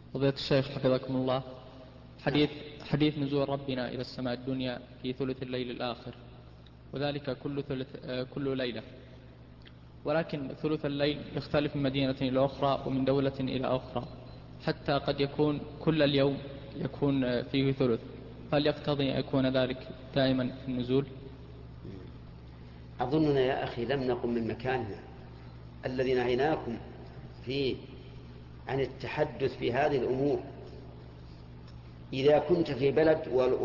فضيلة الشيخ حفظكم الله، حديث نزول ربنا إلى السماء الدنيا في ثلث الليل الآخر، وذلك كل ليلة، ولكن ثلث الليل يختلف من مدينة إلى أخرى ومن دولة إلى أخرى، حتى قد يكون كل اليوم يكون فيه ثلث. هل يقتضي أن يكون ذلك دائما في النزول؟ أظننا يا أخي لم نقم من مكاننا الذي نهيناكم فيه عن التحدث في هذه الأمور. إذا كنت في بلد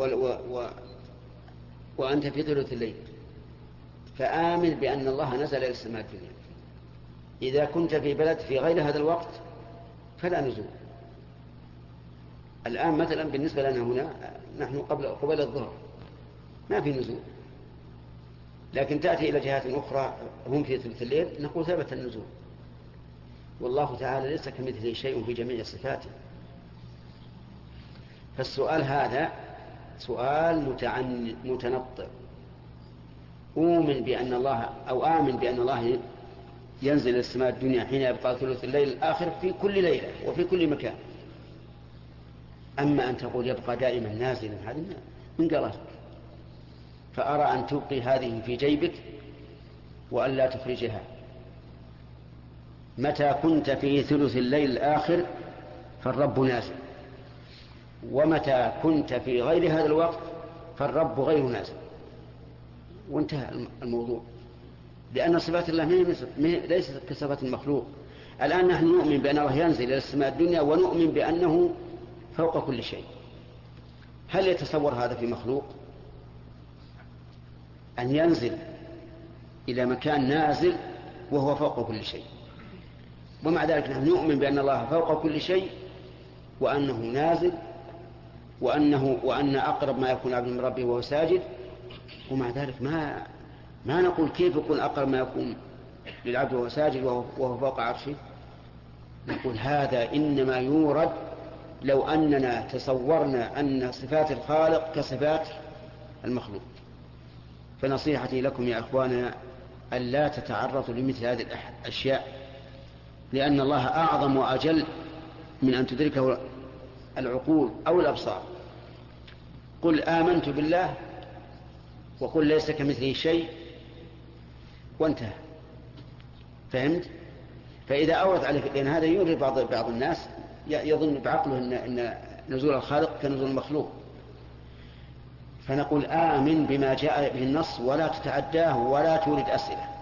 وأنت في ثلث الليل فآمن بأن الله نزل إلى السماء الدنيا. إذا كنت في بلد في غير هذا الوقت فلا نزول. الآن مثلا بالنسبة لنا هنا نحن قبل الظهر ما في نزول، لكن تأتي إلى جهات أخرى هم في ثلث الليل نقول ثبت النزول. والله تعالى ليس كمثله شيء في جميع صفاته. فالسؤال هذا سؤال متنطع. آمن بأن الله ينزل إلى السماء الدنيا حين يبقى ثلث الليل الآخر في كل ليلة وفي كل مكان. أما أن تقول يبقى دائما نازلا هذا من قالك. فأرى أن تبقي هذه في جيبك وأن لا تخرجها. متى كنت في ثلث الليل الآخر فالرب نازل، ومتى كنت في غير هذا الوقت فالرب غير نازل، وانتهى الموضوع. لأن صفات الله ليست كصفات المخلوق. الآن نحن نؤمن بأن الله ينزل إلى السماء الدنيا ونؤمن بأنه فوق كل شيء. هل يتصور هذا في مخلوق أن ينزل إلى مكان نازل وهو فوق كل شيء؟ ومع ذلك نحن نؤمن بأن الله فوق كل شيء وأنه نازل وأن أقرب ما يكون عبد من ربه وهو ساجد. ومع ذلك ما نقول كيف يكون أقرب ما يكون للعبد وهو ساجد وهو فوق عرشه. نقول هذا إنما يورد لو أننا تصورنا أن صفات الخالق كصفات المخلوق. فنصيحتي لكم يا أخواننا أن لا تتعرضوا لمثل هذه الأشياء، لأن الله أعظم وأجل من أن تدركه العقول أو الأبصار. قل آمنت بالله وقل ليس كمثله شيء وانتهى. فهمت؟ فإذا أورد عليك، لأن هذا يورد بعض الناس يظن بعقله أن نزول الخالق كنزول المخلوق. فنقول آمن بما جاء به النص ولا تتعداه ولا تورد أسئلة.